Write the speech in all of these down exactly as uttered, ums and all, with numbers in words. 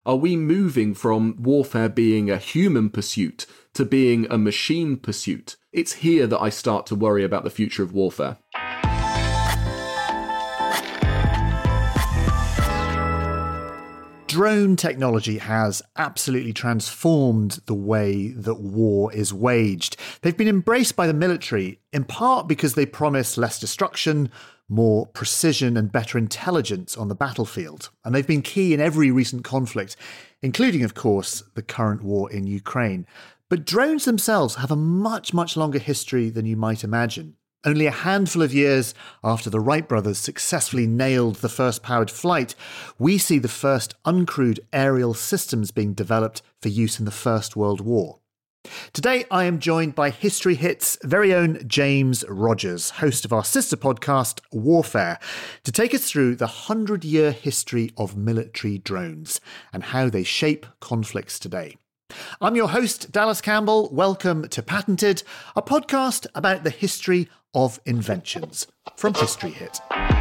Are we moving from warfare being a human pursuit to being a machine pursuit? It's here that I start to worry about the future of warfare. Drone technology has absolutely transformed the way that war is waged. They've been embraced by the military, in part because they promise less destruction, more precision and better intelligence on the battlefield. And they've been key in every recent conflict, including, of course, the current war in Ukraine. But drones themselves have a much, much longer history than you might imagine. Only a handful of years after the Wright brothers successfully nailed the first powered flight, we see the first uncrewed aerial systems being developed for use in the First World War. Today, I am joined by History Hit's very own James Rogers, host of our sister podcast, Warfare, to take us through the hundred-year history of military drones and how they shape conflicts today. I'm your host, Dallas Campbell. Welcome to Patented, a podcast about the history of inventions from History Hit.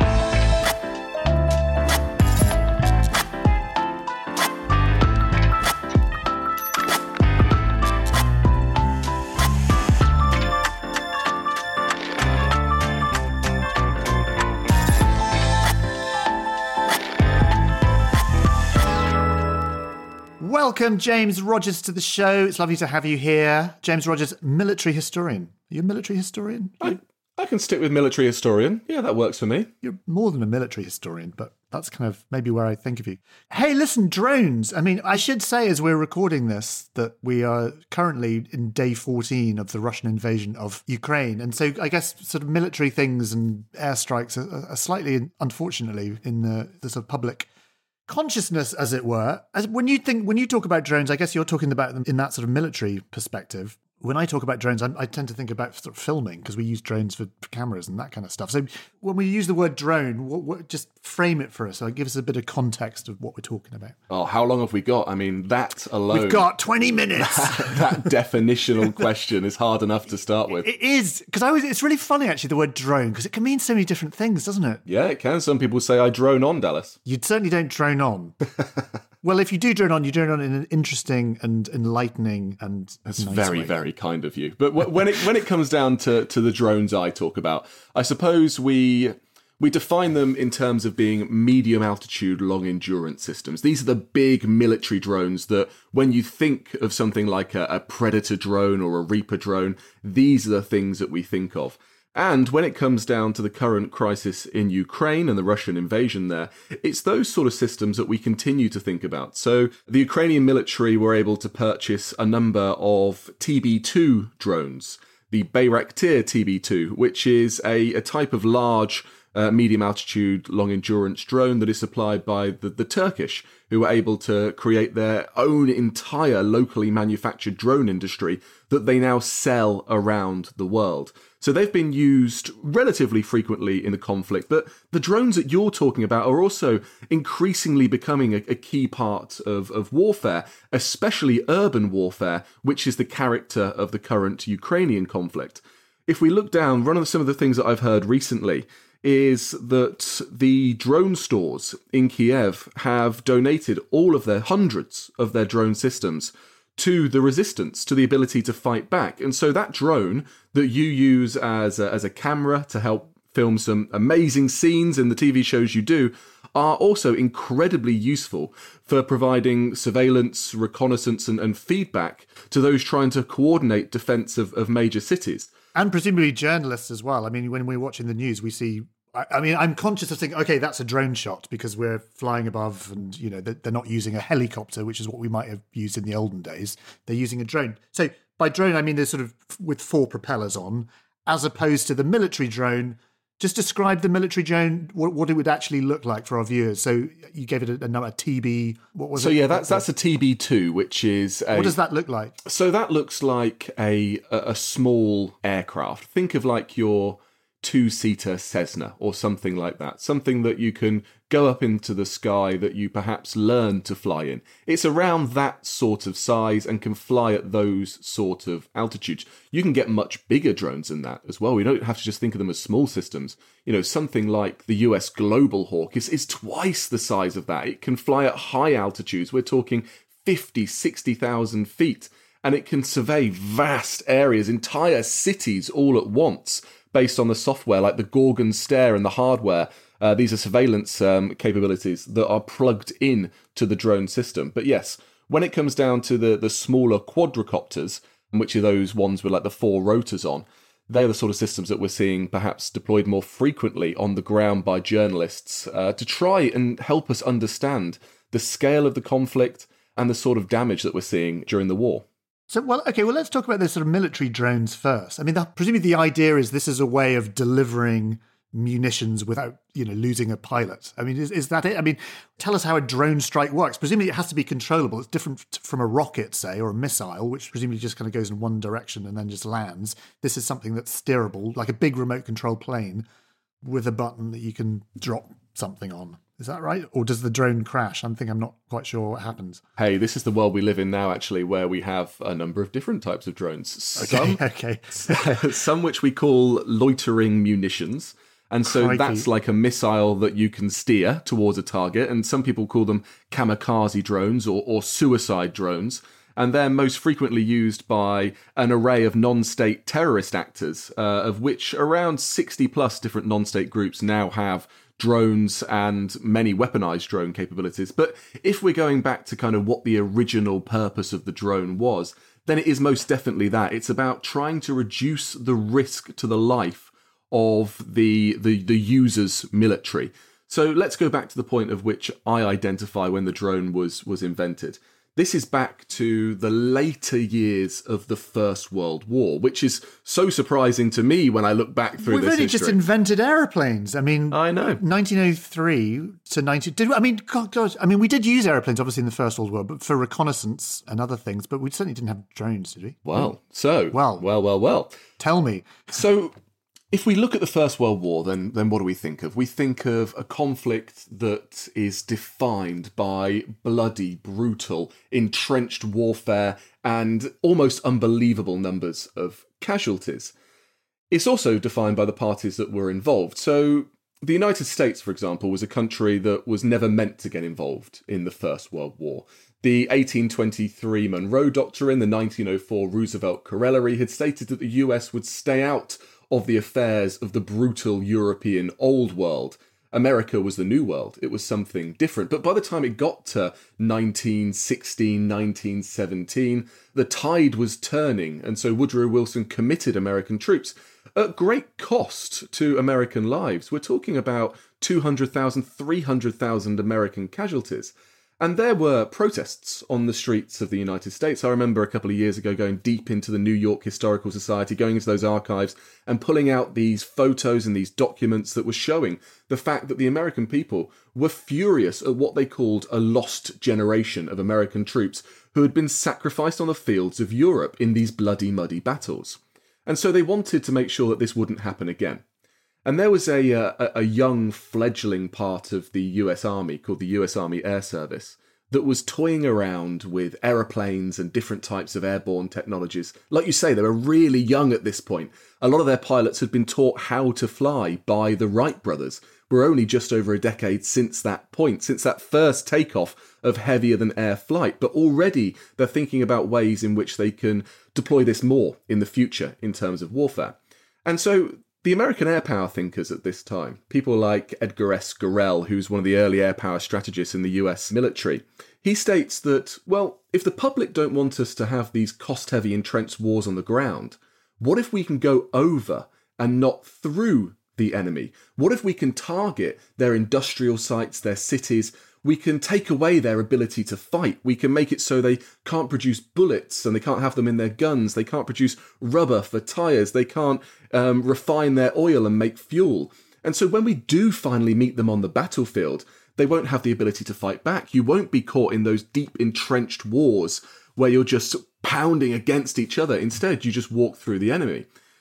Welcome, James Rogers, to the show. It's lovely to have you here. James Rogers, military historian. Are you a military historian? I, I can stick with military historian. Yeah, that works for me. You're more than a military historian, but that's kind of maybe where I think of you. Hey, listen, drones. I mean, I should say as we're recording this that we are currently in day fourteen of the Russian invasion of Ukraine. And so I guess sort of military things and airstrikes are, are slightly, unfortunately, in the, the sort of public consciousness, as it were. As when you think, when you talk about drones, I guess you're talking about them in that sort of military perspective. When I talk about drones, I, I tend to think about sort of filming because we use drones for, for cameras and that kind of stuff. So when we use the word drone, what, what, just frame it for us. So give us a bit of context of what we're talking about. Oh, how long have we got? I mean, that alone. We've got twenty minutes. That, that definitional question is hard enough to start with. It is, because I was. It's really funny, actually, the word drone, because it can mean so many different things, doesn't it? Yeah, it can. Some people say I drone on, Dallas. You certainly don't drone on. Well, if you do drone on, you drone on in an interesting and enlightening and That's nice very, way. very kind of you. But when it when it comes down to, to the drones I talk about, I suppose we we define them in terms of being medium altitude, long endurance systems. These are the big military drones that when you think of something like a, a Predator drone or a Reaper drone, these are the things that we think of. And when it comes down to the current crisis in Ukraine and the Russian invasion there, it's those sort of systems that we continue to think about. So the Ukrainian military were able to purchase a number of T B two drones, the Bayraktar T B two, which is a, a type of large uh, medium altitude, long endurance drone that is supplied by the, the Turkish, who were able to create their own entire locally manufactured drone industry that they now sell around the world. So they've been used relatively frequently in the conflict, but the drones that you're talking about are also increasingly becoming a, a key part of, of warfare, especially urban warfare, which is the character of the current Ukrainian conflict. If we look down, one of the, some of the things that I've heard recently is that the drone stores in Kiev have donated all of their hundreds of their drone systems to the resistance, to the ability to fight back. And so that drone that you use as a, as a camera to help film some amazing scenes in the T V shows you do are also incredibly useful for providing surveillance, reconnaissance and, and feedback to those trying to coordinate defence of, of major cities. And presumably journalists as well. I mean, when we're watching the news, we see... I mean, I'm conscious of thinking, okay, that's a drone shot because we're flying above and, you know, they're not using a helicopter, which is what we might have used in the olden days. They're using a drone. So by drone, I mean, they're sort of with four propellers on, as opposed to the military drone. Just describe the military drone, what, what it would actually look like for our viewers. So you gave it a, a number, a T B. What was so it? So yeah, that's that's a T B two, which is a... What does that look like? So that looks like a a small aircraft. Think of like your two-seater Cessna or something like that. Something that you can go up into the sky that you perhaps learn to fly in. It's around that sort of size and can fly at those sort of altitudes. You can get much bigger drones than that as well. We don't have to just think of them as small systems. You know, something like the U S Global Hawk is, is twice the size of that. It can fly at high altitudes. We're talking fifty, sixty thousand feet. And it can survey vast areas, entire cities all at once, based on the software like the Gorgon Stare and the hardware. Uh, these are surveillance um, capabilities that are plugged in to the drone system. But yes, when it comes down to the, the smaller quadricopters, which are those ones with like the four rotors on, they're the sort of systems that we're seeing perhaps deployed more frequently on the ground by journalists uh, to try and help us understand the scale of the conflict and the sort of damage that we're seeing during the war. So, well, okay, well, let's talk about the sort of military drones first. I mean, the, presumably the idea is this is a way of delivering munitions without, you know, losing a pilot. I mean, is, is that it? I mean, tell us how a drone strike works. Presumably it has to be controllable. It's different from a rocket, say, or a missile, which presumably just kind of goes in one direction and then just lands. This is something that's steerable, like a big remote control plane with a button that you can drop something on. Is that right? Or does the drone crash? I think I'm not quite sure what happens. Hey, this is the world we live in now, actually, where we have a number of different types of drones. Some, okay. okay. some which we call loitering munitions. And so Crikey. That's like a missile that you can steer towards a target. And some people call them kamikaze drones or, or suicide drones. And they're most frequently used by an array of non-state terrorist actors, uh, of which around sixty plus different non-state groups now have drones and many weaponized drone capabilities. But if we're going back to kind of what the original purpose of the drone was, then it is most definitely that. It's about trying to reduce the risk to the life of the the, the user's military. So let's go back to the point of which I identify when the drone was was invented. This is back to the later years of the First World War, which is so surprising to me when I look back through We've this only history. just invented aeroplanes. I mean, I know. nineteen oh three to ninety. Did I mean, God, God, I mean, we did use aeroplanes obviously in the First World War, but for reconnaissance and other things. But we certainly didn't have drones, did we? Well, so well, well, well, well. Tell me. So, if we look at the First World War, then then what do we think of? We think of a conflict that is defined by bloody, brutal, entrenched warfare and almost unbelievable numbers of casualties. It's also defined by the parties that were involved. So the United States, for example, was a country that was never meant to get involved in the First World War. The eighteen twenty-three Monroe Doctrine, the nineteen oh four Roosevelt Corollary had stated that the U S would stay out of the affairs of the brutal European old world. America was the new world. It was something different. But by the time it got to nineteen sixteen, nineteen seventeen, the tide was turning. And so Woodrow Wilson committed American troops at great cost to American lives. We're talking about two hundred thousand, three hundred thousand American casualties. And there were protests on the streets of the United States. I remember a couple of years ago going deep into the New York Historical Society, going into those archives and pulling out these photos and these documents that were showing the fact that the American people were furious at what they called a lost generation of American troops who had been sacrificed on the fields of Europe in these bloody, muddy battles. And so they wanted to make sure that this wouldn't happen again. And there was a, a a young fledgling part of the U S Army called the U S Army Air Service that was toying around with aeroplanes and different types of airborne technologies. Like you say, they were really young at this point. A lot of their pilots had been taught how to fly by the Wright brothers. We're only just over a decade since that point, since that first takeoff of heavier-than-air flight. But already they're thinking about ways in which they can deploy this more in the future in terms of warfare. And so the American air power thinkers at this time, people like Edgar S. Gorell, who's one of the early air power strategists in the U S military, he states that, well, if the public don't want us to have these cost-heavy entrenched wars on the ground, what if we can go over and not through the enemy? What if we can target their industrial sites, their cities? We can take away their ability to fight. We can make it so they can't produce bullets and they can't have them in their guns. They can't produce rubber for tyres. They can't um, refine their oil and make fuel. And so when we do finally meet them on the battlefield, they won't have the ability to fight back. You won't be caught in those deep entrenched wars where you're just pounding against each other. Instead, you just walk through the enemy.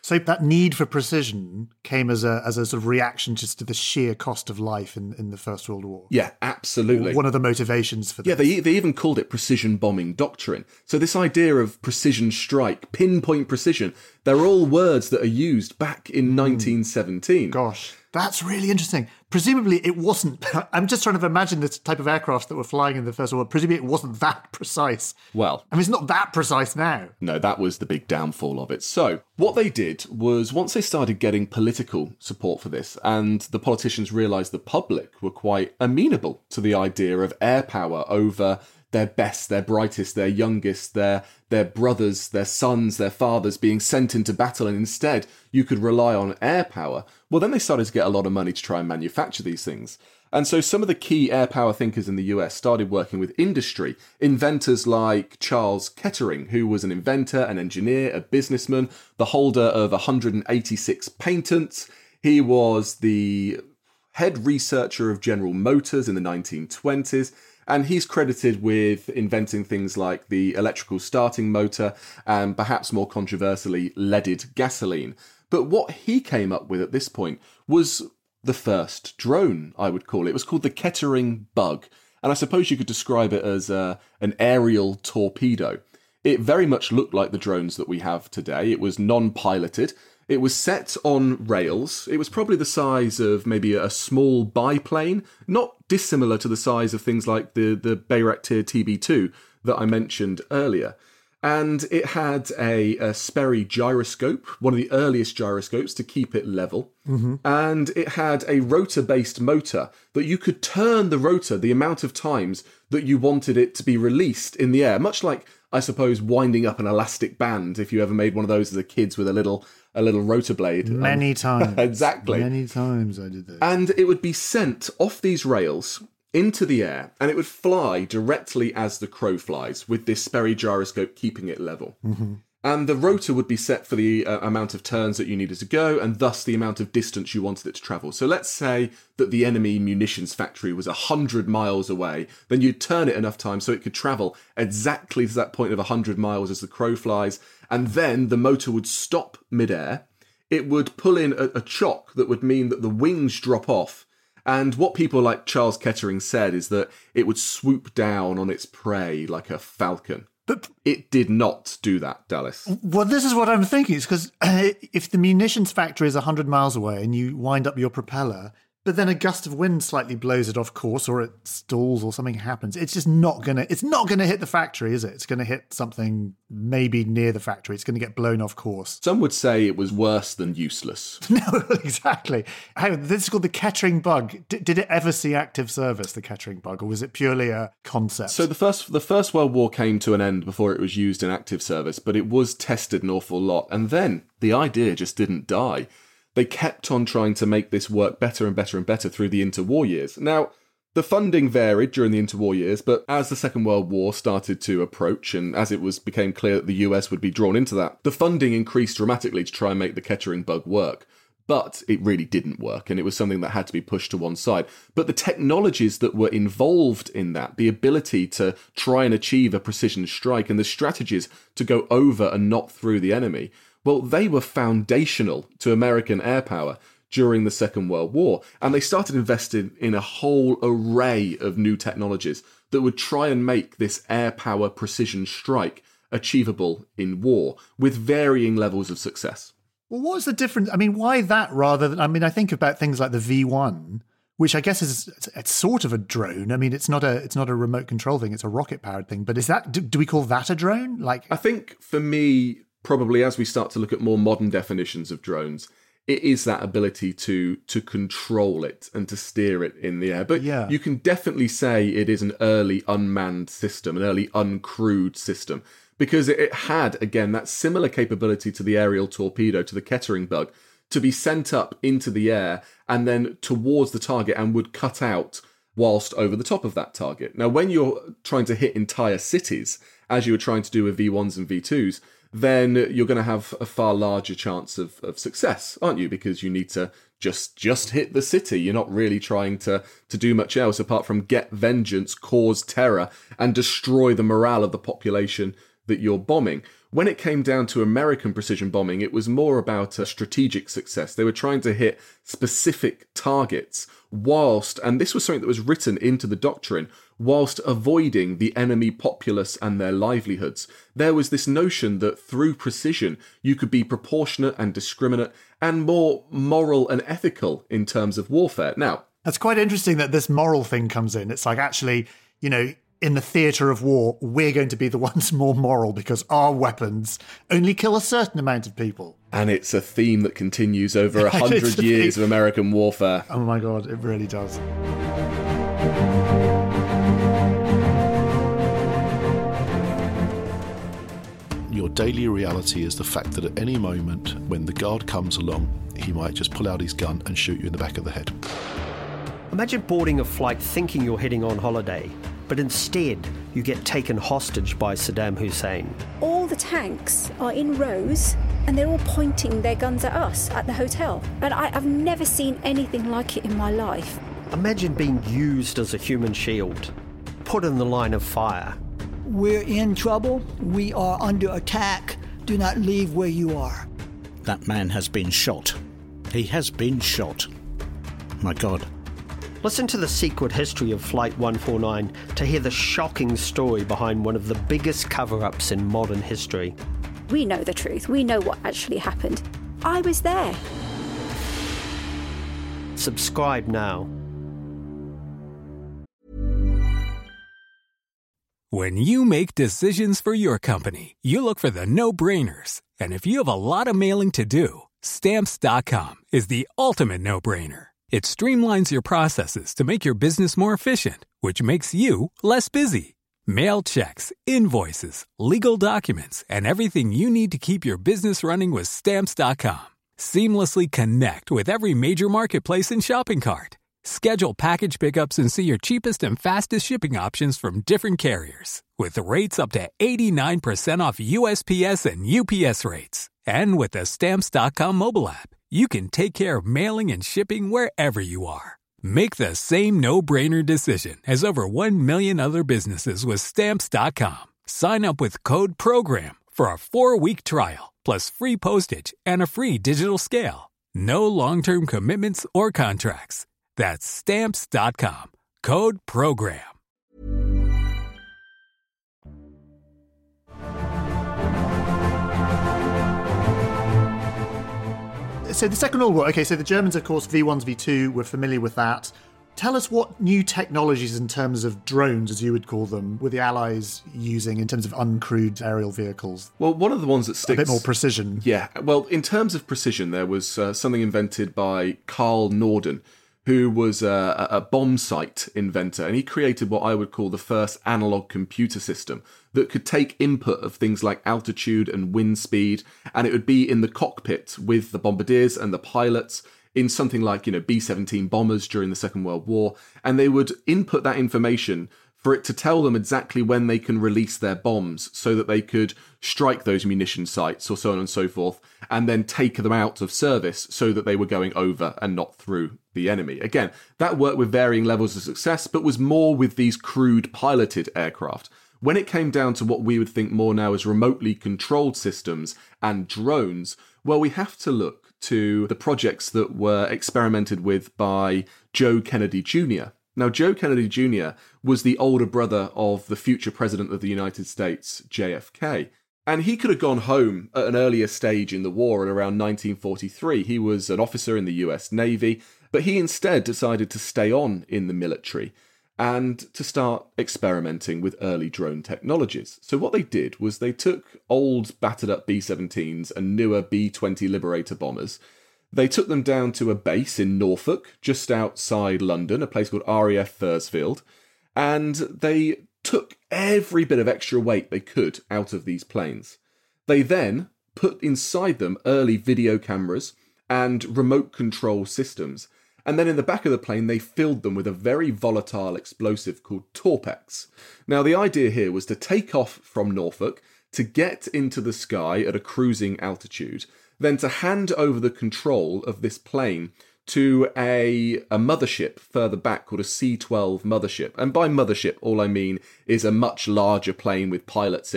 So that need for precision came as a as a sort of reaction just to the sheer cost of life in, in the First World War. Yeah, absolutely. One of the motivations for this. Yeah, they, they even called it precision bombing doctrine. So this idea of precision strike, pinpoint precision, they're all words that are used back in nineteen seventeen. Gosh, that's really interesting. Presumably it wasn't, I'm just trying to imagine the type of aircraft that were flying in the First World War. Presumably it wasn't that precise. Well, I mean, it's not that precise now. No, that was the big downfall of it. So what they did was once they started getting political support for this, and the politicians realised the public were quite amenable to the idea of air power over their best, their brightest, their youngest, their their brothers, their sons, their fathers being sent into battle, and instead you could rely on air power. Well, then they started to get a lot of money to try and manufacture these things. And so some of the key air power thinkers in the U S started working with industry, inventors like Charles Kettering, who was an inventor, an engineer, a businessman, the holder of one hundred eighty-six patents. He was the head researcher of General Motors in the nineteen twenties. And he's credited with inventing things like the electrical starting motor and perhaps more controversially, leaded gasoline. But what he came up with at this point was the first drone, I would call it. It was called the Kettering Bug. And I suppose you could describe it as uh, an aerial torpedo. It very much looked like the drones that we have today. It was non-piloted. It was set on rails. It was probably the size of maybe a small biplane, not dissimilar to the size of things like the, the Bayraktar T B two that I mentioned earlier. And it had a, a Sperry gyroscope, one of the earliest gyroscopes, to keep it level. Mm-hmm. And it had a rotor-based motor that you could turn the rotor the amount of times that you wanted it to be released in the air, much like, I suppose, winding up an elastic band, if you ever made one of those as a kid with a little a little rotor blade. Many um, times. Exactly. Many times I did that. And it would be sent off these rails into the air, and it would fly directly as the crow flies, with this Sperry gyroscope keeping it level. Mm-hmm. And the rotor would be set for the uh, amount of turns that you needed to go, and thus the amount of distance you wanted it to travel. So let's say that the enemy munitions factory was one hundred miles away, then you'd turn it enough times so it could travel exactly to that point of one hundred miles as the crow flies, and then the motor would stop midair. It would pull in a, a chock that would mean that the wings drop off. And what people like Charles Kettering said is that it would swoop down on its prey like a falcon. But it did not do that, Dallas. Well, this is what I'm thinking. It's because uh, if the munitions factory is one hundred miles away and you wind up your propeller, but then a gust of wind slightly blows it off course, or it stalls, or something happens, it's just not gonna. It's not gonna hit the factory, is it? It's gonna hit something maybe near the factory. It's gonna get blown off course. Some would say it was worse than useless. No, exactly. Hang on, this is called the Kettering Bug. D- did it ever see active service, the Kettering Bug, or was it purely a concept? So the first, the First World War came to an end before it was used in active service, but it was tested an awful lot, and then the idea just didn't die. They kept on trying to make this work better and better and better through the interwar years. Now, the funding varied during the interwar years, but as the Second World War started to approach, and as it was became clear that the U S would be drawn into that, the funding increased dramatically to try and make the Kettering Bug work. But it really didn't work, and it was something that had to be pushed to one side. But the technologies that were involved in that, the ability to try and achieve a precision strike, and the strategies to go over and not through the enemy, well, they were foundational to American air power during the Second World War. And they started investing in a whole array of new technologies that would try and make this air power precision strike achievable in war with varying levels of success. Well, what was the difference? I mean, why that rather than, I mean, I think about things like the V one, which I guess is it's, it's sort of a drone. I mean, it's not a it's not a remote control thing. It's a rocket powered thing. But is that, do, do we call that a drone? Like, I think for me, probably as we start to look at more modern definitions of drones, it is that ability to to control it and to steer it in the air. But yeah. You can definitely say it is an early unmanned system, an early uncrewed system, because it had, again, that similar capability to the aerial torpedo, to the Kettering Bug, to be sent up into the air and then towards the target and would cut out whilst over the top of that target. Now, when you're trying to hit entire cities, as you were trying to do with V ones and V twos, then you're going to have a far larger chance of, of success, aren't you? Because you need to just just hit the city. You're not really trying to, to do much else apart from get vengeance, cause terror, and destroy the morale of the population that you're bombing. When it came down to American precision bombing, it was more about a strategic success. They were trying to hit specific targets whilst, and this was something that was written into the doctrine, whilst avoiding the enemy populace and their livelihoods. There was this notion that through precision, you could be proportionate and discriminate and more moral and ethical in terms of warfare. Now, that's quite interesting that this moral thing comes in. It's like, actually, you know, in the theatre of war, we're going to be the ones more moral because our weapons only kill a certain amount of people. And it's a theme that continues over a hundred years of American warfare. Oh my God, it really does. Your daily reality is the fact that at any moment, when the guard comes along, he might just pull out his gun and shoot you in the back of the head. Imagine boarding a flight thinking you're heading on holiday, but instead you get taken hostage by Saddam Hussein. All the tanks are in rows and they're all pointing their guns at us at the hotel. And I, I've never seen anything like it in my life. Imagine being used as a human shield, put in the line of fire. We're in trouble. We are under attack. Do not leave where you are. That man has been shot. He has been shot. My God. Listen to the secret history of Flight one forty-nine to hear the shocking story behind one of the biggest cover-ups in modern history. We know the truth. We know what actually happened. I was there. Subscribe now. When you make decisions for your company, you look for the no-brainers. And if you have a lot of mailing to do, Stamps dot com is the ultimate no-brainer. It streamlines your processes to make your business more efficient, which makes you less busy. Mail checks, invoices, legal documents, and everything you need to keep your business running with Stamps dot com. Seamlessly connect with every major marketplace and shopping cart. Schedule package pickups and see your cheapest and fastest shipping options from different carriers. With rates up to eighty-nine percent off U S P S and U P S rates. And with the Stamps dot com mobile app, you can take care of mailing and shipping wherever you are. Make the same no-brainer decision as over one million other businesses with Stamps dot com. Sign up with code PROGRAM for a four-week trial, plus free postage and a free digital scale. No long-term commitments or contracts. That's Stamps dot com. Code PROGRAM. So the Second World War, okay, so the Germans, of course, V ones, V two, we're familiar with that. Tell us what new technologies in terms of drones, as you would call them, were the Allies using in terms of uncrewed aerial vehicles? Well, one of the ones that sticks... A bit more precision. Yeah, well, in terms of precision, there was uh, something invented by Carl Norden, who was a, a bomb sight inventor, and he created what I would call the first analog computer system that could take input of things like altitude and wind speed, and it would be in the cockpit with the bombardiers and the pilots in something like, you know, B seventeen bombers during the Second World War, and they would input that information for it to tell them exactly when they can release their bombs so that they could strike those munition sites or so on and so forth, and then take them out of service so that they were going over and not through the enemy. Again, that worked with varying levels of success, but was more with these crude piloted aircraft. When it came down to what we would think more now as remotely controlled systems and drones, well, we have to look to the projects that were experimented with by Joe Kennedy Junior Now, Joe Kennedy Junior was the older brother of the future president of the United States, J F K. And he could have gone home at an earlier stage in the war at around nineteen forty-three. He was an officer in the U S Navy, but he instead decided to stay on in the military and to start experimenting with early drone technologies. So what they did was they took old battered up B seventeens and newer B twenty Liberator bombers. They took them down to a base in Norfolk, just outside London, a place called R A F Thursfield, and they took every bit of extra weight they could out of these planes. They then put inside them early video cameras and remote control systems, and then in the back of the plane they filled them with a very volatile explosive called Torpex. Now the idea here was to take off from Norfolk, to get into the sky at a cruising altitude, then to hand over the control of this plane to a, a mothership further back called a C twelve mothership. And by mothership, all I mean is a much larger plane with pilots in,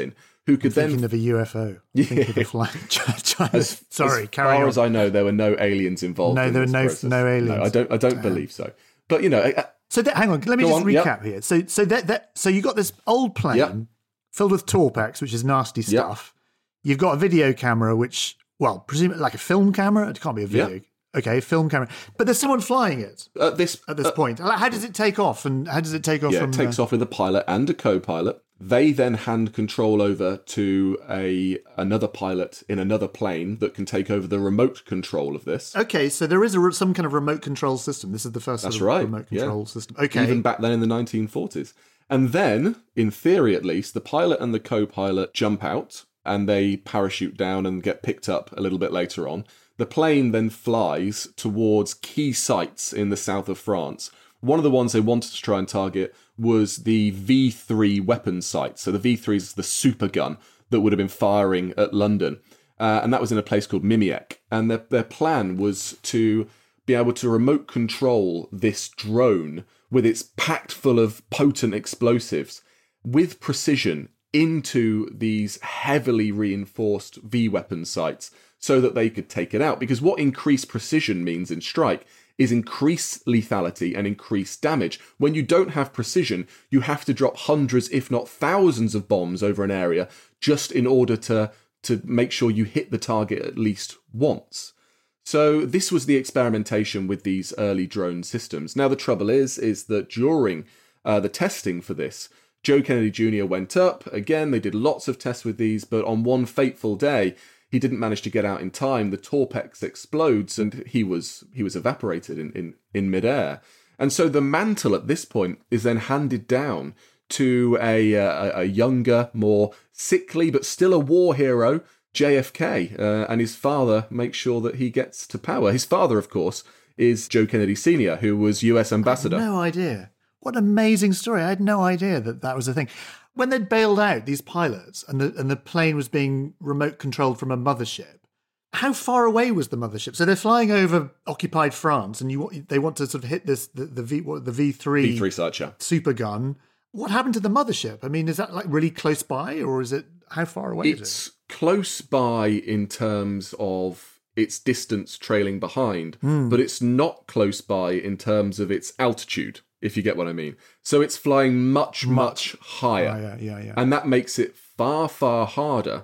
who could Thinking then... of a U F O. Yeah. Thinking of the flying China. As, Sorry, as carry far on. as I know, there were no aliens involved. No, in there were this no process. no aliens. No, I don't. I don't believe so. But you know, uh, So that, hang on, let me Go just on, recap yep. here. So so that, that so you got this old plane Yep. filled with Torpex, which is nasty Yep. stuff. You've got a video camera, which, well, presumably like a film camera. It can't be a video. Yep. Okay, film camera. But there's someone flying it at this at this uh, point. Like, how does it take off? And how does it take off yeah, from? it takes uh, off with a pilot and a co-pilot. They then hand control over to a another pilot in another plane that can take over the remote control of this. Okay, so there is a, some kind of remote control system. This is the first That's sort of right, remote yeah. control system. Okay, Even back then in the nineteen forties. And then, in theory at least, the pilot and the co-pilot jump out and they parachute down and get picked up a little bit later on. The plane then flies towards key sites in the south of France. One of the ones they wanted to try and target was the V three weapon site. So the V three is the super gun that would have been firing at London. Uh, and that was in a place called Mimiec. And their, their plan was to be able to remote control this drone with its packed full of potent explosives with precision into these heavily reinforced V-weapon sites so that they could take it out. Because what increased precision means in strike is increased lethality and increased damage. When you don't have precision, you have to drop hundreds, if not thousands of bombs over an area just in order to, to make sure you hit the target at least once. So this was the experimentation with these early drone systems. Now the trouble is, is that during uh, the testing for this, Joe Kennedy Junior went up. Again, they did lots of tests with these, but on one fateful day, he didn't manage to get out in time. The Torpex explodes and he was he was evaporated in, in, in midair. And so the mantle at this point is then handed down to a, a, a younger, more sickly, but still a war hero, J F K, uh, and his father makes sure that he gets to power. His father, of course, is Joe Kennedy Senior, who was U S ambassador. I had no idea. What an amazing story. I had no idea that that was a thing. When they'd bailed out these pilots and the and the plane was being remote controlled from a mothership, how far away was the mothership? So they're flying over occupied France, and you they want to sort of hit this the, the V what, the V three V three such, yeah. super gun. What happened to the mothership? I mean, is that like really close by, or is it how far away? It's is it? close by in terms of its distance trailing behind, Mm. but it's not close by in terms of its altitude, if you get what I mean. So it's flying much, much, much higher. higher. Yeah, yeah. And that makes it far, far harder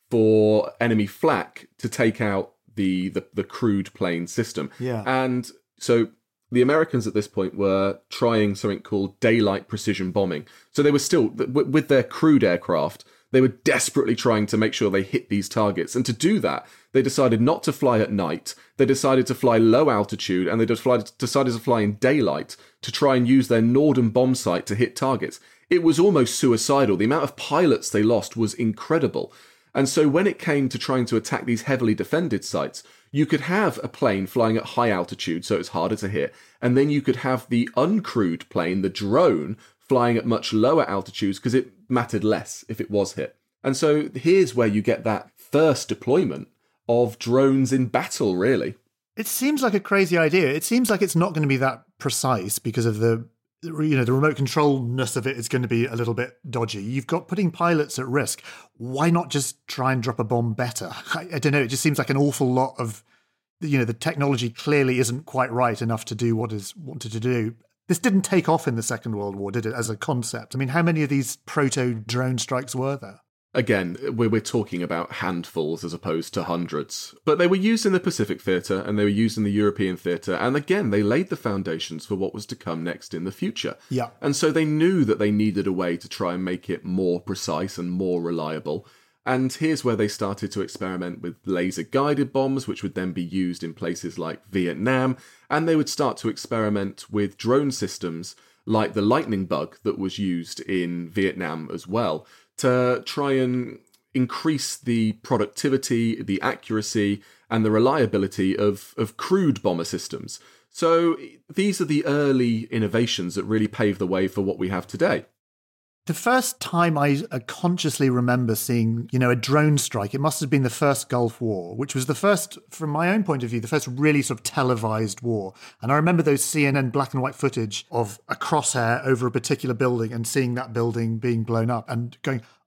for enemy flak to take out the, the, the crewed plane system. Yeah. And so the Americans at this point were trying something called daylight precision bombing. So they were still, with their crewed aircraft, they were desperately trying to make sure they hit these targets. And to do that, they decided not to fly at night. They decided to fly low altitude, and they decided to fly in daylight to try and use their Norden bomb sight to hit targets. It was almost suicidal. The amount of pilots they lost was incredible. And so when it came to trying to attack these heavily defended sites, you could have a plane flying at high altitude, so it's harder to hit, and then you could have the uncrewed plane, the drone, flying at much lower altitudes because it mattered less if it was hit. And so here's where you get that first deployment of drones in battle, really. It seems like a crazy idea. It seems like it's not going to be that precise because of the, you know, the remote controlness of it is going to be a little bit dodgy. You've got putting pilots at risk. Why not just try and drop a bomb better? I, I don't know. It just seems like an awful lot of, you know, the technology clearly isn't quite right enough to do what is wanted to do. This didn't take off in the Second World War, did it, as a concept? I mean, how many of these proto-drone strikes were there? Again, we're, we're talking about handfuls as opposed to hundreds. But they were used in the Pacific Theatre and they were used in the European theatre. And again, they laid the foundations for what was to come next in the future. Yeah. And so they knew that they needed a way to try and make it more precise and more reliable. And here's where they started to experiment with laser-guided bombs, which would then be used in places like Vietnam. And they would start to experiment with drone systems like the lightning bug that was used in Vietnam as well, to try and increase the productivity, the accuracy, and the reliability of, of crewed bomber systems. So these are the early innovations that really paved the way for what we have today. The first time I consciously remember seeing, you know, a drone strike, it must have been the first Gulf War, which was the first, from my own point of view, the first really sort of televised war. And I remember those C N N black and white footage of a crosshair over a particular building and seeing that building being blown up and going,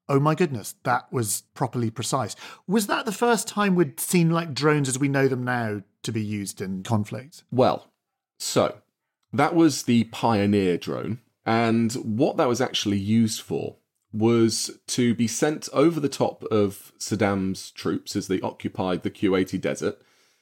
oh my goodness, that was properly precise. Was that the first time we'd seen like drones as we know them now to be used in conflict? Well, so that was the Pioneer drone. And what that was actually used for was to be sent over the top of Saddam's troops as they occupied the Kuwaiti desert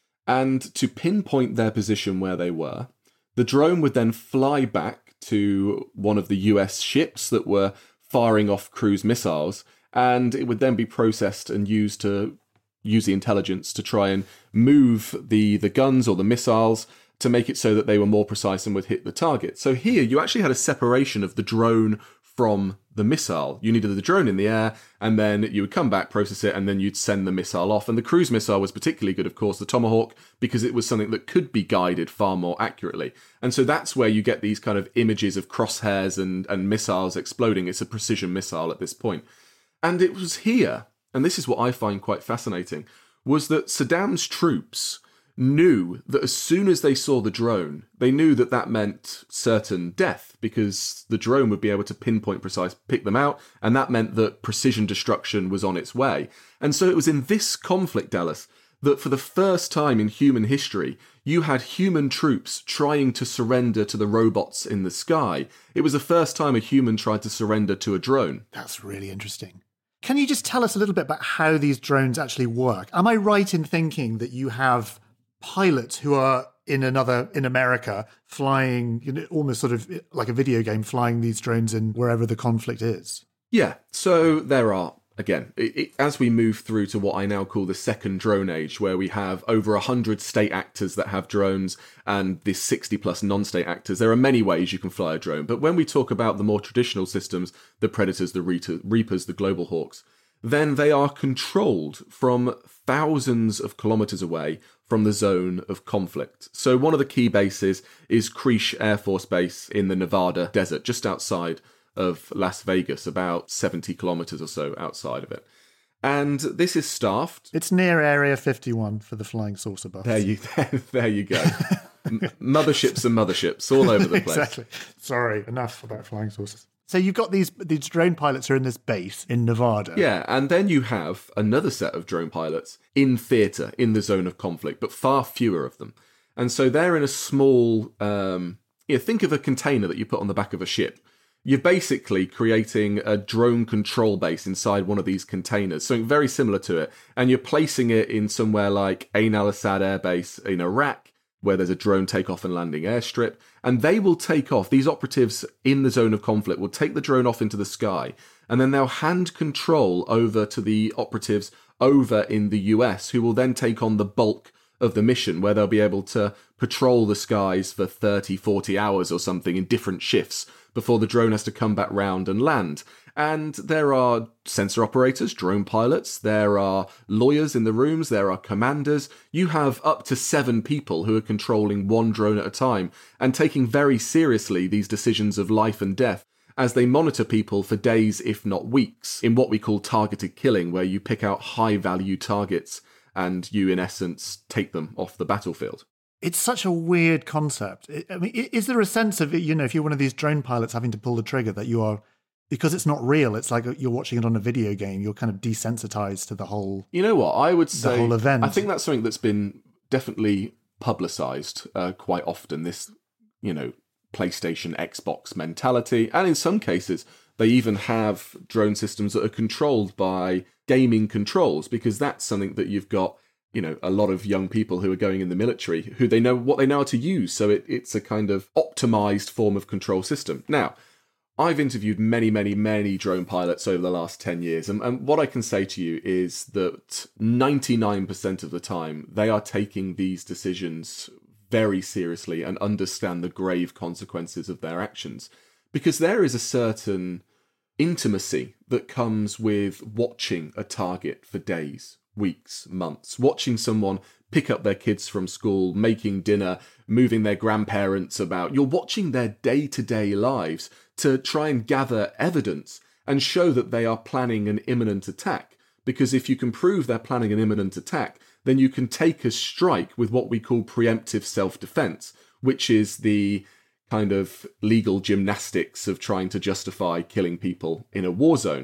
and to pinpoint their position where they were. The drone would then fly back to one of the U S ships that were firing off cruise missiles, and it would then be processed and used to use the intelligence to try and move the, the guns or the missiles to make it so that they were more precise and would hit the target. So here you actually had a separation of the drone from the missile. You needed the drone in the air, and then you would come back, process it, and then you'd send the missile off. And the cruise missile was particularly good, of course, the Tomahawk, because it was something that could be guided far more accurately. And so that's where you get these kind of images of crosshairs and, and missiles exploding. It's a precision missile at this point. And it was here, and this is what I find quite fascinating, was that Saddam's troops knew that as soon as they saw the drone, they knew that that meant certain death, because the drone would be able to pinpoint precise, pick them out, and that meant that precision destruction was on its way. And so it was in this conflict, Dallas, that for the first time in human history, you had human troops trying to surrender to the robots in the sky. It was the first time a human tried to surrender to a drone. That's really interesting. Can you just tell us a little bit about how these drones actually work? Am I right in thinking that you have pilots who are in another, in America, flying, you know, almost sort of like a video game, flying these drones in wherever the conflict is? Yeah, so there are, again, it, it, as we move through to what I now call the second drone age, where we have over one hundred state actors that have drones and the sixty plus non-state actors, there are many ways you can fly a drone. But when we talk about the more traditional systems, the Predators, the Reapers, the Global Hawks, then they are controlled from thousands of kilometers away from the zone of conflict. So one of the key bases is Creech Air Force Base in the Nevada desert, just outside of Las Vegas, about seventy kilometers or so outside of it. And this is staffed. It's near Area fifty-one for the flying saucer buffs. There you, there you go. Motherships and motherships all over the place. Exactly. Sorry, enough about flying saucers. So you've got these these drone pilots who are in this base in Nevada. Yeah, and then you have another set of drone pilots in theatre, in the zone of conflict, but far fewer of them. And so they're in a small, um, you know, think of a container that you put on the back of a ship. You're basically creating a drone control base inside one of these containers, something very similar to it, and you're placing it in somewhere like Ain al-Assad Air Base in Iraq, where there's a drone takeoff and landing airstrip, and they will take off, these operatives in the zone of conflict will take the drone off into the sky, and then they'll hand control over to the operatives over in the U S, who will then take on the bulk of the mission, where they'll be able to patrol the skies for thirty, forty hours or something in different shifts before the drone has to come back round and land. And there are sensor operators, drone pilots, there are lawyers in the rooms, there are commanders. You have up to seven people who are controlling one drone at a time and taking very seriously these decisions of life and death as they monitor people for days, if not weeks, in what we call targeted killing, where you pick out high-value targets and you, in essence, take them off the battlefield. It's such a weird concept. I mean, is there a sense of, you know, if you're one of these drone pilots having to pull the trigger, that you are, because it's not real, it's like you're watching it on a video game, you're kind of desensitized to the whole You know what, I would say, the whole event. I think that's something that's been definitely publicised uh, quite often, this, you know, PlayStation, Xbox mentality. And in some cases, they even have drone systems that are controlled by gaming controls, because that's something that you've got, you know, a lot of young people who are going in the military who they know what they know how to use. So it, it's a kind of optimized form of control system. Now, I've interviewed many, many, many drone pilots over the last ten years. And, and what I can say to you is that ninety-nine percent of the time, they are taking these decisions very seriously and understand the grave consequences of their actions. Because there is a certain intimacy that comes with watching a target for days, weeks, months, watching someone pick up their kids from school, making dinner, moving their grandparents about. You're watching their day-to-day lives to try and gather evidence and show that they are planning an imminent attack. Because if you can prove they're planning an imminent attack, then you can take a strike with what we call preemptive self-defense, which is the kind of legal gymnastics of trying to justify killing people in a war zone.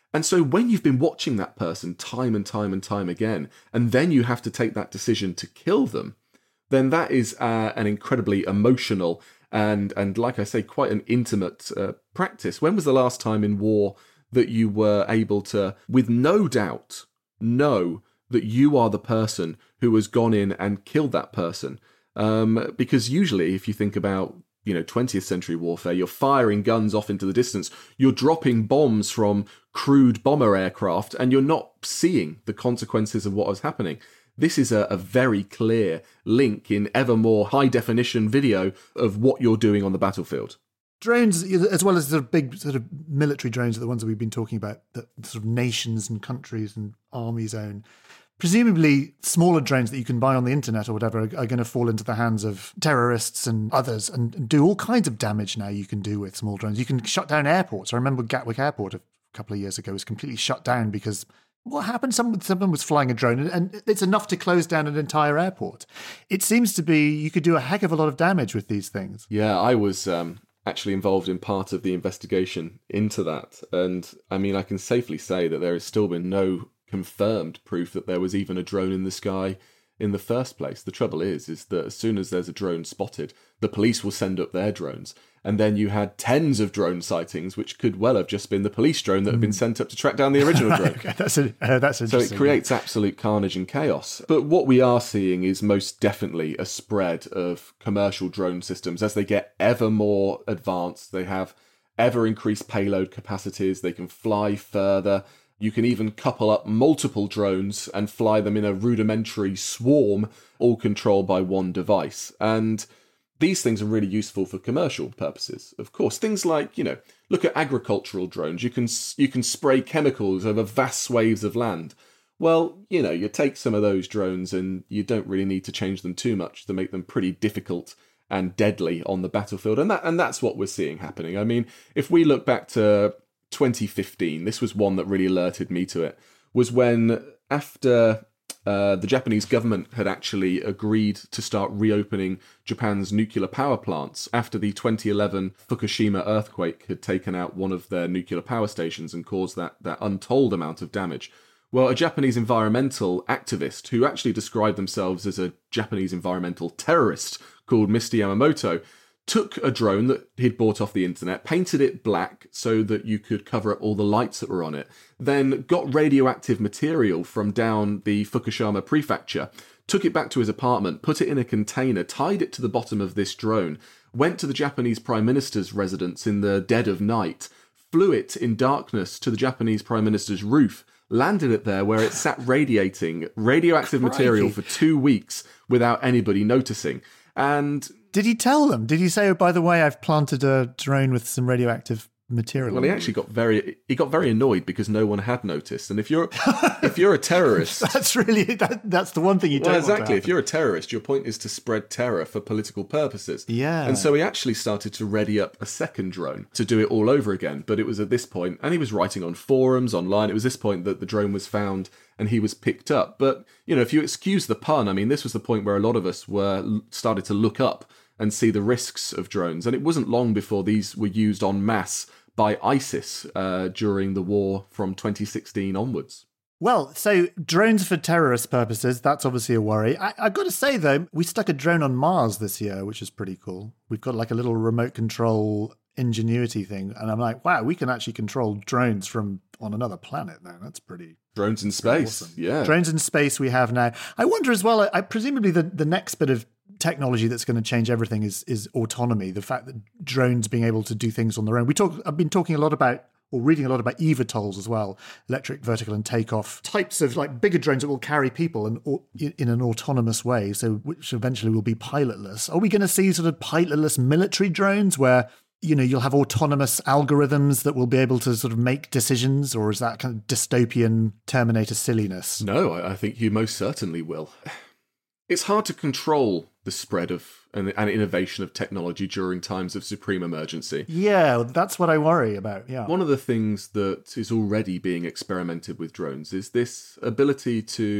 And so when you've been watching that person time and time and time again, and then you have to take that decision to kill them, then that is uh, an incredibly emotional and, and like I say, quite an intimate uh, practice. When was the last time in war that you were able to, with no doubt, know that you are the person who has gone in and killed that person? Um, because usually, if you think about, you know, twentieth century warfare, you're firing guns off into the distance, you're dropping bombs from crude bomber aircraft, and you're not seeing the consequences of what is happening. This is a, a very clear link in ever more high-definition video of what you're doing on the battlefield. Drones, as well as the big sort of military drones, are the ones that we've been talking about, that sort of nations and countries and armies own. Presumably, smaller drones that you can buy on the internet or whatever are, are going to fall into the hands of terrorists and others and, and do all kinds of damage now you can do with small drones. You can shut down airports. I remember Gatwick Airport a couple of years ago was completely shut down because what happened? Someone, someone was flying a drone and, and it's enough to close down an entire airport. It seems to be you could do a heck of a lot of damage with these things. Yeah, I was um, actually involved in part of the investigation into that. And I mean, I can safely say that there has still been no confirmed proof that there was even a drone in the sky in the first place. The trouble is, is that as soon as there's a drone spotted, the police will send up their drones. And then you had tens of drone sightings, which could well have just been the police drone that had been sent up to track down the original drone. Okay, that's a, uh, that's interesting. So it creates absolute carnage and chaos. But what we are seeing is most definitely a spread of commercial drone systems. As they get ever more advanced, they have ever increased payload capacities, they can fly further. You can even couple up multiple drones and fly them in a rudimentary swarm, all controlled by one device. And these things are really useful for commercial purposes. Of course, things like, you know, look at agricultural drones. You can you can spray chemicals over vast swathes of land. Well, you know, you take some of those drones and you don't really need to change them too much to make them pretty difficult and deadly on the battlefield. And that and that's what we're seeing happening. I mean, if we look back to twenty fifteen, this was one that really alerted me to it, was when after uh, the Japanese government had actually agreed to start reopening Japan's nuclear power plants after the twenty eleven Fukushima earthquake had taken out one of their nuclear power stations and caused that, that untold amount of damage. Well, a Japanese environmental activist who actually described themselves as a Japanese environmental terrorist called Mister Yamamoto took a drone that he'd bought off the internet, painted it black so that you could cover up all the lights that were on it, then got radioactive material from down the Fukushima prefecture, took it back to his apartment, put it in a container, tied it to the bottom of this drone, went to the Japanese Prime Minister's residence in the dead of night, flew it in darkness to the Japanese Prime Minister's roof, landed it there where it sat radiating radioactive Crikey. material for two weeks without anybody noticing. And did he tell them? Did he say, oh, by the way, I've planted a drone with some radioactive material? Well, he actually got very he got very annoyed because no one had noticed. And if you're if you're a terrorist, that's really that, that's the one thing you don't well, want to exactly. If happen. you're a terrorist, your point is to spread terror for political purposes. Yeah. And so he actually started to ready up a second drone to do it all over again. But it was at this point, and he was writing on forums online. It was this point that the drone was found and he was picked up. But you know, if you excuse the pun, I mean, this was the point where a lot of us were started to look up and see the risks of drones. And it wasn't long before these were used en masse by ISIS uh, during the war from twenty sixteen onwards. Well, so drones for terrorist purposes, that's obviously a worry. I, I've got to say, though, we stuck a drone on Mars this year, which is pretty cool. We've got like a little remote control Ingenuity thing. And I'm like, wow, we can actually control drones from on another planet now. That's pretty... Drones in space, awesome. Yeah. Drones in space we have now. I wonder as well, I, presumably the, the next bit of technology that's going to change everything is is autonomy. The fact that drones being able to do things on their own. We talk. I've been talking a lot about, or reading a lot about eVTOLs as well, electric vertical and takeoff types of like bigger drones that will carry people and or, in an autonomous way. So which eventually will be pilotless. Are we going to see sort of pilotless military drones where, you know, you'll have autonomous algorithms that will be able to sort of make decisions, or is that kind of dystopian Terminator silliness? No, I, I think you most certainly will. It's hard to control the spread of and, and innovation of technology during times of supreme emergency. Yeah, that's what I worry about, yeah. One of the things that is already being experimented with drones is this ability to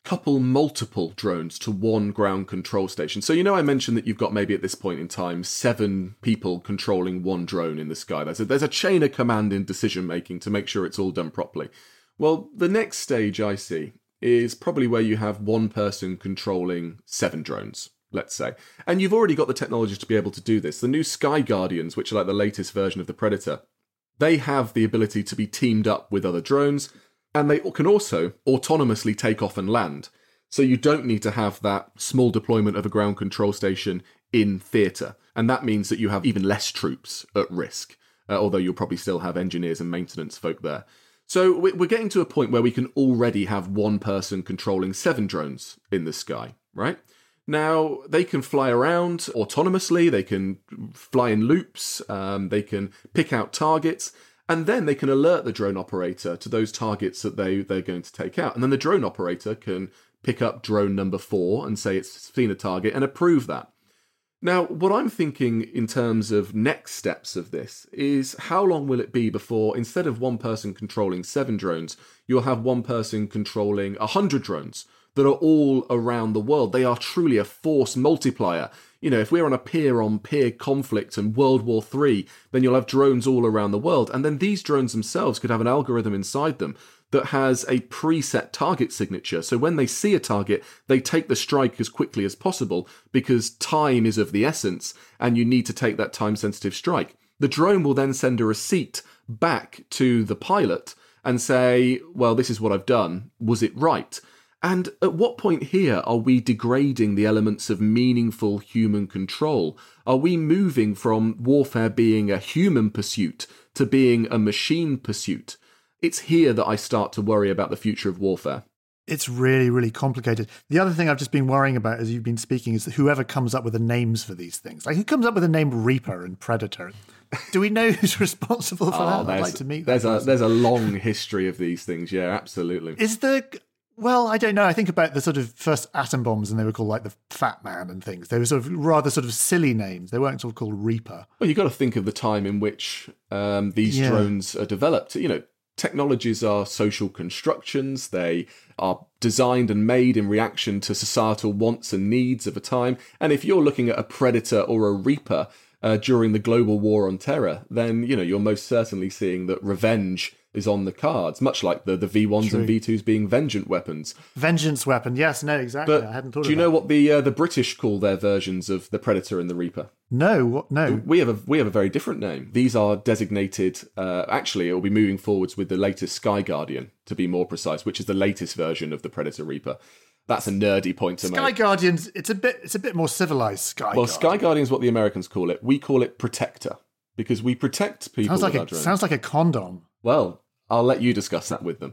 couple multiple drones to one ground control station. So, you know, I mentioned that you've got maybe at this point in time seven people controlling one drone in the sky. There's a, there's a chain of command in decision making to make sure it's all done properly. Well, the next stage I see is probably where you have one person controlling seven drones, let's say. And you've already got the technology to be able to do this. The new Sky Guardians, which are like the latest version of the Predator, they have the ability to be teamed up with other drones, and they can also autonomously take off and land. So you don't need to have that small deployment of a ground control station in theatre. And that means that you have even less troops at risk, uh, although you'll probably still have engineers and maintenance folk there. So we're getting to a point where we can already have one person controlling seven drones in the sky, right? Now, they can fly around autonomously, they can fly in loops, um, they can pick out targets, and then they can alert the drone operator to those targets that they, they're going to take out. And then the drone operator can pick up drone number four and say it's seen a target and approve that. Now, what I'm thinking in terms of next steps of this is how long will it be before, instead of one person controlling seven drones, you'll have one person controlling a hundred drones that are all around the world. They are truly a force multiplier. You know, if we're on a peer-on-peer conflict and World War Three, then you'll have drones all around the world. And then these drones themselves could have an algorithm inside them that has a preset target signature. So when they see a target, they take the strike as quickly as possible because time is of the essence and you need to take that time-sensitive strike. The drone will then send a receipt back to the pilot and say, well, this is what I've done. Was it right? And at what point here are we degrading the elements of meaningful human control? Are we moving from warfare being a human pursuit to being a machine pursuit? It's here that I start to worry about the future of warfare. It's really, really complicated. The other thing I've just been worrying about as you've been speaking is that whoever comes up with the names for these things, like who comes up with the name Reaper and Predator? Do we know who's responsible for oh, that? I'd like to meet that there's person. a There's a long history of these things, yeah, absolutely. Is there... Well, I don't know. I think about the sort of first atom bombs and they were called like the Fat Man and things. They were sort of rather sort of silly names. They weren't sort of called Reaper. Well, you've got to think of the time in which um, these yeah. drones are developed. You know, technologies are social constructions. They are designed and made in reaction to societal wants and needs of a time. And if you're looking at a Predator or a Reaper uh, during the global war on terror, then, you know, you're most certainly seeing that revenge is on the cards, much like the, the V ones True. And V twos being vengeance weapons. Vengeance weapon, yes, no, exactly. But I hadn't thought do you of know that. what the uh, the British call their versions of the Predator and the Reaper? No, what, no. We have a we have a very different name. These are designated. Uh, actually, it will be moving forwards with the latest Sky Guardian, to be more precise, which is the latest version of the Predator Reaper. That's a nerdy point to Sky make. Sky Guardians, it's a bit it's a bit more civilized. Sky. Well, Guardian. Sky Guardian is what the Americans call it. We call it Protector because we protect people. Sounds like with a our drones. sounds like a condom. Well, I'll let you discuss that with them.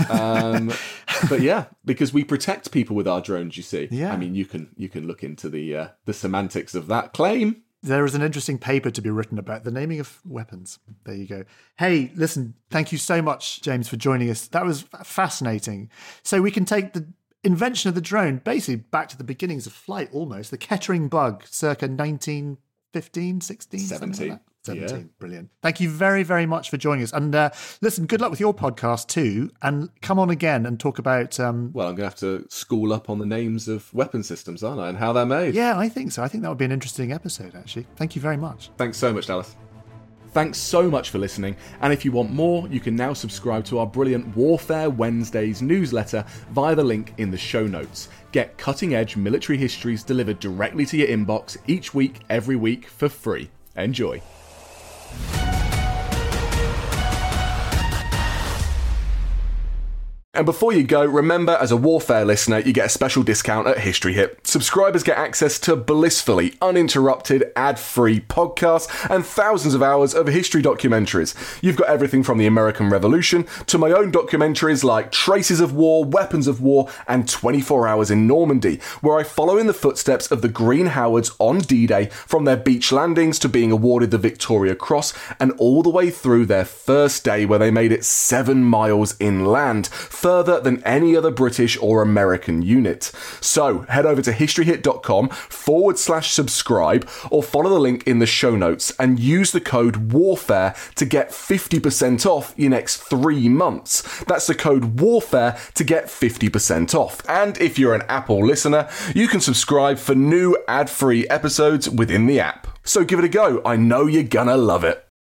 Um, but yeah, because we protect people with our drones, you see. Yeah. I mean, you can you can look into the uh, the semantics of that claim. There is an interesting paper to be written about the naming of weapons. There you go. Hey, listen, thank you so much, James, for joining us. That was fascinating. So we can take the invention of the drone basically back to the beginnings of flight almost. The Kettering bug, circa nineteen fifteen, sixteen? seventeen. Like seventeen, Yeah. Brilliant. Thank you very, very much for joining us. And uh, listen, good luck with your podcast too. And come on again and talk about... Um, well, I'm going to have to school up on the names of weapon systems, aren't I, and how they're made. Yeah, I think so. I think that would be an interesting episode, actually. Thank you very much. Thanks so much, Dallas. Thanks so much for listening, and if you want more, you can now subscribe to our brilliant Warfare Wednesdays newsletter via the link in the show notes. Get cutting-edge military histories delivered directly to your inbox each week, every week, for free. Enjoy. And before you go, remember, as a Warfare listener, you get a special discount at History Hit. Subscribers get access to blissfully uninterrupted, ad-free podcasts and thousands of hours of history documentaries. You've got everything from the American Revolution to my own documentaries like Traces of War, Weapons of War, and twenty-four hours in Normandy, where I follow in the footsteps of the Green Howards on D-Day, from their beach landings to being awarded the Victoria Cross, and all the way through their first day where they made it seven miles inland, further than any other British or American unit. So head over to historyhit.com forward slash subscribe or follow the link in the show notes and use the code WARFARE to get fifty percent off your next three months. That's the code WARFARE to get fifty percent off. And if you're an Apple listener, you can subscribe for new ad-free episodes within the app. So give it a go. I know you're gonna love it.